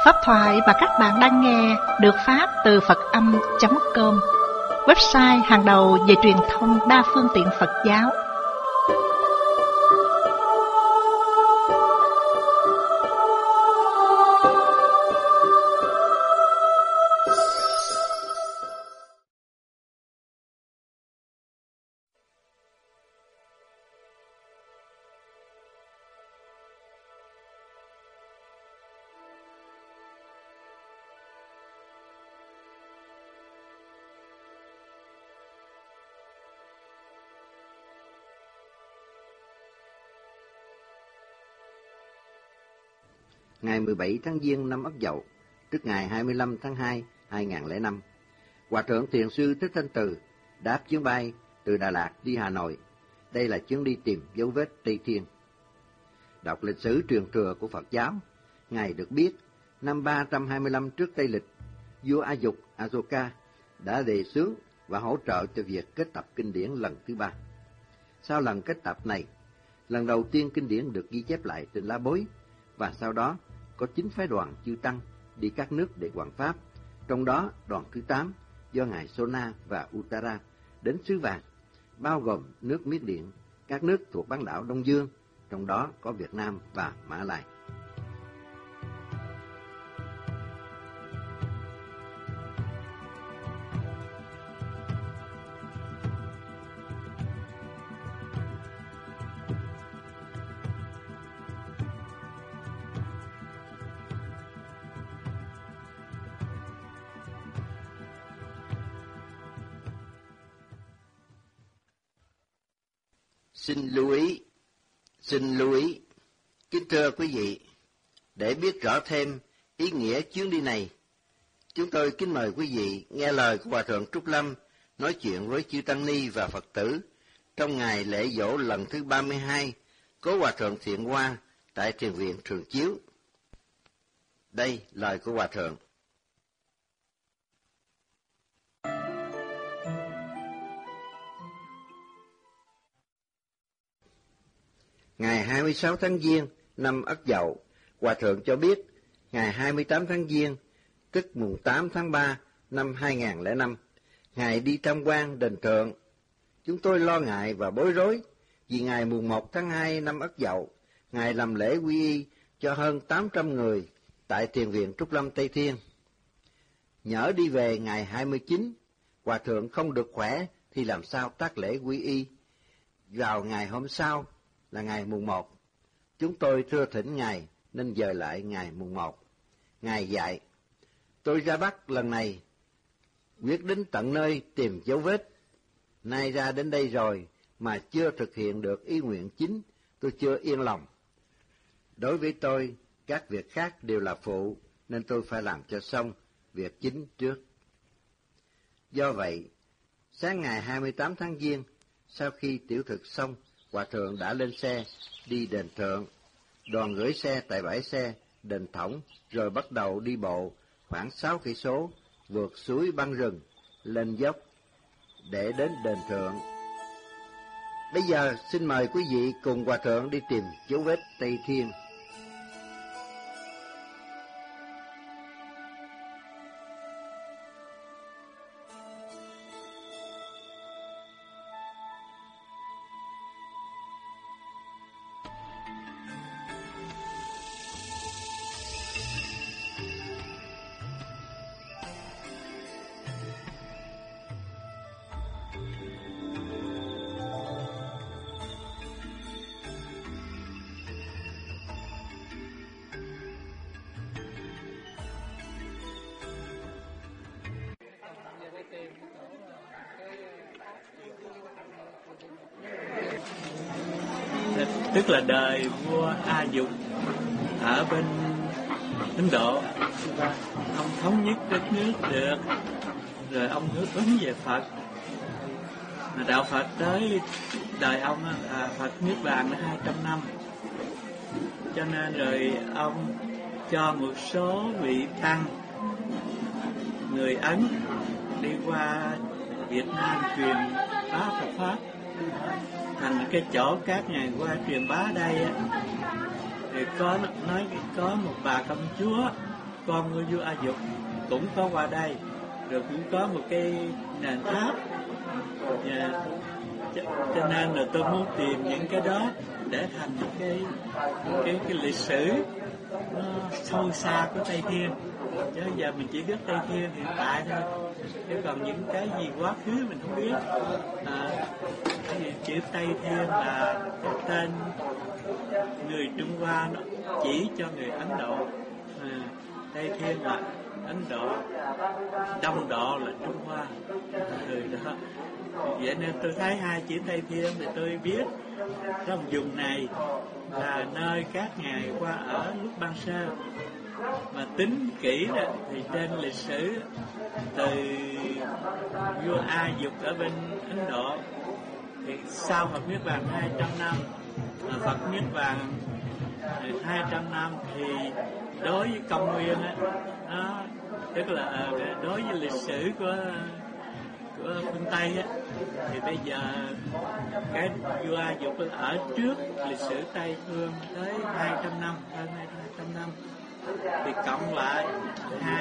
Pháp thoại mà các bạn đang nghe được phát từ Phật-âm.com, website hàng đầu về truyền thông đa phương tiện Phật giáo. Ngày 17 tháng Giêng năm Ất Dậu, tức ngày 25 tháng 2, 2005, Hòa thượng Thiền sư Thích Thanh Từ đáp chuyến bay từ Đà Lạt đi Hà Nội. Đây là chuyến đi tìm dấu vết Tây Thiên. Đọc lịch sử truyền thừa của Phật giáo, Ngài được biết năm 325 trước Tây Lịch, vua A Dục Asoka đã đề xướng và hỗ trợ cho việc kết tập kinh điển lần thứ 3. Sau lần kết tập này, lần đầu tiên kinh điển được ghi chép lại trên lá bối, và sau đó có 9 phái đoàn chư tăng đi các nước để hoằng pháp, trong đó đoàn thứ 8 do ngài Sona và Uttara đến xứ vàng, bao gồm nước Miến Điện, các nước thuộc bán đảo Đông Dương, trong đó có Việt Nam và Mã Lai. Xin lưu ý, kính thưa quý vị, để biết rõ thêm ý nghĩa chuyến đi này, chúng tôi kính mời quý vị nghe lời của Hòa thượng Trúc Lâm nói chuyện với chư tăng ni và Phật tử trong ngày lễ dỗ lần thứ 32 của Hòa thượng Thiện Hoa tại Thiền viện Thường Chiếu. Đây lời của Hòa thượng. Ngày 26 tháng Giêng năm Ất Dậu, Hòa thượng cho biết ngày 28 tháng Giêng, tức mùng 8 tháng 3 năm 2005, Ngài đi tham quan đền Thượng. Chúng tôi lo ngại và bối rối vì ngày mùng 1 tháng 2 năm Ất Dậu, Ngài làm lễ quy y cho hơn 800 người tại Thiền viện Trúc Lâm Tây Thiên. Nhỡ đi về ngày 29, Hòa thượng không được khỏe thì làm sao tác lễ quy y vào ngày hôm sau là ngày mùng 1. Chúng tôi thưa thỉnh Ngài nên dời lại ngày mùng 1. Ngài dạy, tôi ra Bắc lần này, quyết đến tận nơi tìm dấu vết. Nay ra đến đây rồi mà chưa thực hiện được ý nguyện chính, tôi chưa yên lòng. Đối với tôi, các việc khác đều là phụ, nên tôi phải làm cho xong việc chính trước. Do vậy, sáng ngày 28 tháng Giêng, sau khi tiểu thực xong, Hòa thượng đã lên xe, đi đền Thượng. Đoàn gửi xe tại bãi xe, đền Thỏng, rồi bắt đầu đi bộ khoảng 6 cây số, vượt suối băng rừng, lên dốc, để đến đền Thượng. Bây giờ xin mời quý vị cùng Hòa thượng đi tìm dấu vết Tây Thiên. Tức là đời vua A Dục ở bên Ấn Độ, ông thống nhất đất nước được, rồi ông hướng ứng về Phật. Mà đạo Phật tới đời ông là Phật Niết Bàn là 200 năm, cho nên rồi ông cho một số vị tăng người Ấn đi qua Việt Nam truyền bá Phật pháp, thành cái chỗ các ngài qua truyền bá đây á. Rồi có nói có một bà công chúa con của vua A Dục cũng có qua đây, rồi cũng có một cái nền tháp. Cho nên là tôi muốn tìm những cái đó để thành một cái lịch sử nó sâu xa của Tây Thiên. Chứ giờ mình chỉ biết Tây Thiên hiện tại thôi, chứ còn những cái gì quá khứ mình không biết. Cái gì chữ Tây Thiên là cái tên người Trung Hoa nó chỉ cho người Ấn Độ. Tây Thiên là Ấn Độ, Đông Độ là Trung Hoa. Đó. Vậy nên tôi thấy hai chữ Tây Thiên thì tôi biết trong vùng này là nơi các ngài qua ở lúc ban sơ. Mà tính kỹ đó thì trên lịch sử từ vua A Dục ở bên Ấn Độ thì sau Phật Niết Bàn 200 năm, Phật Niết Bàn 200 năm thì đối với công nguyên á, nó tức là đối với lịch sử của phương Tây á, thì bây giờ cái vua A Dục ở trước lịch sử Tây Phương tới 200 năm, hơn 200 năm, thì cộng lại